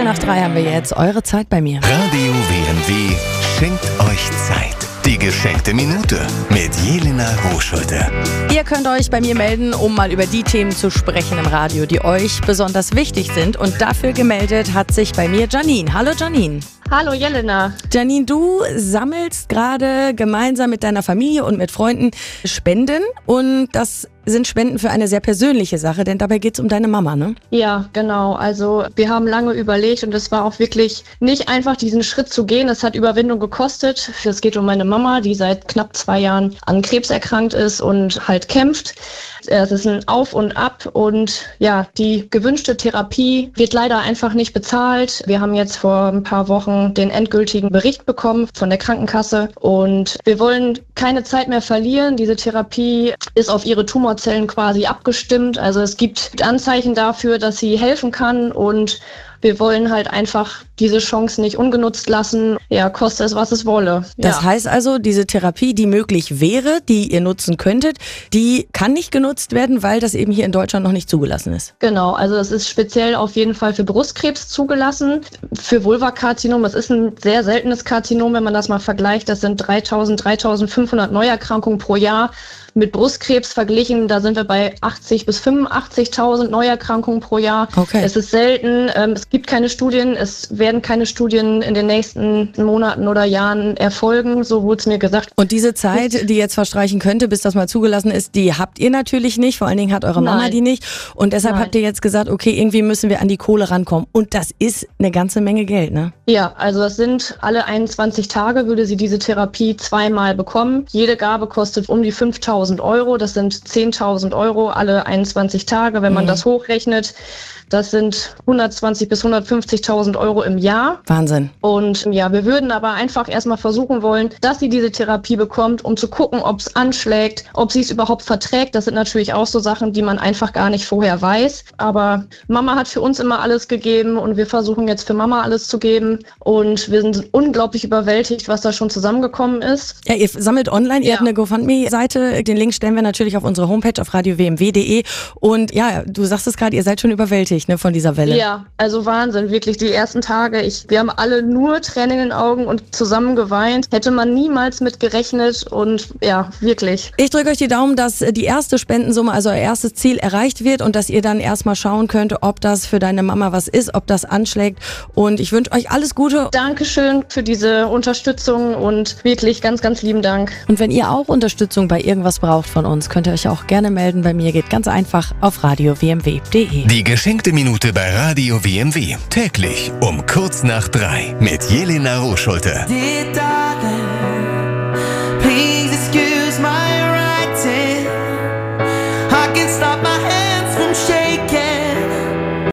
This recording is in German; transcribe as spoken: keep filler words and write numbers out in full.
Viertel nach drei haben wir jetzt. Eure Zeit bei mir. Radio W M W schenkt euch Zeit. Die geschenkte Minute mit Jelena Rohschulte. Ihr könnt euch bei mir melden, um mal über die Themen zu sprechen im Radio, die euch besonders wichtig sind. Und dafür gemeldet hat sich bei mir Janine. Hallo Janine. Hallo Jelena. Janine, du sammelst gerade gemeinsam mit deiner Familie und mit Freunden Spenden. Und das sind Spenden für eine sehr persönliche Sache, denn dabei geht es um deine Mama, ne? Ja, genau. Also wir haben lange überlegt und es war auch wirklich nicht einfach, diesen Schritt zu gehen. Es hat Überwindung gekostet. Es geht um meine Mama, die seit knapp zwei Jahren an Krebs erkrankt ist und halt kämpft. Es ist ein Auf und Ab und ja, die gewünschte Therapie wird leider einfach nicht bezahlt. Wir haben jetzt vor ein paar Wochen den endgültigen Bericht bekommen von der Krankenkasse und wir wollen keine Zeit mehr verlieren. Diese Therapie ist auf ihre Tumorzellen quasi abgestimmt. Also es gibt Anzeichen dafür, dass sie helfen kann und wir wollen halt einfach diese Chance nicht ungenutzt lassen, ja, koste es, was es wolle. Das ja. heißt also, diese Therapie, die möglich wäre, die ihr nutzen könntet, die kann nicht genutzt werden, weil das eben hier in Deutschland noch nicht zugelassen ist. Genau, also es ist speziell auf jeden Fall für Brustkrebs zugelassen. Für Vulvakarzinom, das ist ein sehr seltenes Karzinom, wenn man das mal vergleicht, das sind dreitausend, dreitausendfünfhundert Neuerkrankungen pro Jahr. Mit Brustkrebs verglichen, da sind wir bei achtzig bis fünfundachtzigtausend Neuerkrankungen pro Jahr. Okay. Es ist selten, ähm, es gibt keine Studien, es werden keine Studien in den nächsten Monaten oder Jahren erfolgen, so wurde es mir gesagt. Und diese Zeit, die jetzt verstreichen könnte, bis das mal zugelassen ist, die habt ihr natürlich nicht, vor allen Dingen hat eure Mama Nein. die nicht. Und deshalb Nein. habt ihr jetzt gesagt, okay, irgendwie müssen wir an die Kohle rankommen. Und das ist eine ganze Menge Geld, ne? Ja, also das sind alle einundzwanzig Tage, würde sie diese Therapie zweimal bekommen. Jede Gabe kostet um die fünftausend Euro, das sind zehntausend Euro alle einundzwanzig Tage, wenn man Mhm. das hochrechnet. Das sind hundertzwanzig bis hundertfünfzigtausend Euro im Jahr. Wahnsinn. Und ja, wir würden aber einfach erstmal versuchen wollen, dass sie diese Therapie bekommt, um zu gucken, ob es anschlägt, ob sie es überhaupt verträgt. Das sind natürlich auch so Sachen, die man einfach gar nicht vorher weiß. Aber Mama hat für uns immer alles gegeben und wir versuchen jetzt für Mama alles zu geben. Und wir sind unglaublich überwältigt, was da schon zusammengekommen ist. Ja, ihr sammelt online, ihr Ja. habt eine GoFundMe-Seite. Den Link stellen wir natürlich auf unsere Homepage auf radio w m w punkt d e. Und ja, du sagst es gerade, ihr seid schon überwältigt, ne, von dieser Welle. Ja, also Wahnsinn, wirklich die ersten Tage. Ich, wir haben alle nur Tränen in den Augen und zusammen geweint. Hätte man niemals mit gerechnet und ja, wirklich. Ich drücke euch die Daumen, dass die erste Spendensumme, also euer erstes Ziel erreicht wird und dass ihr dann erstmal schauen könnt, ob das für deine Mama was ist, ob das anschlägt. Und ich wünsche euch alles Gute. Dankeschön für diese Unterstützung und wirklich ganz, ganz lieben Dank. Und wenn ihr auch Unterstützung bei irgendwas braucht von uns, könnt ihr euch auch gerne melden. Bei mir geht ganz einfach auf radio w m w punkt d e. Die geschenkte Minute bei Radio W M W. Täglich um kurz nach drei mit Jelena Rohschulte. Dear darling.